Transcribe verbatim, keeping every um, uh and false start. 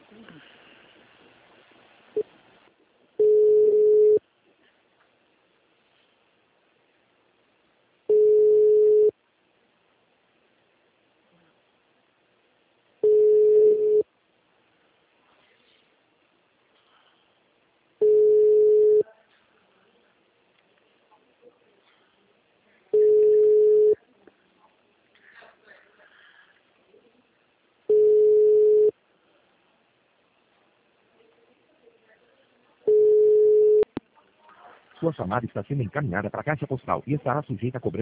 Sua chamada está sendo encaminhada para a caixa postal e estará sujeita a cobrança.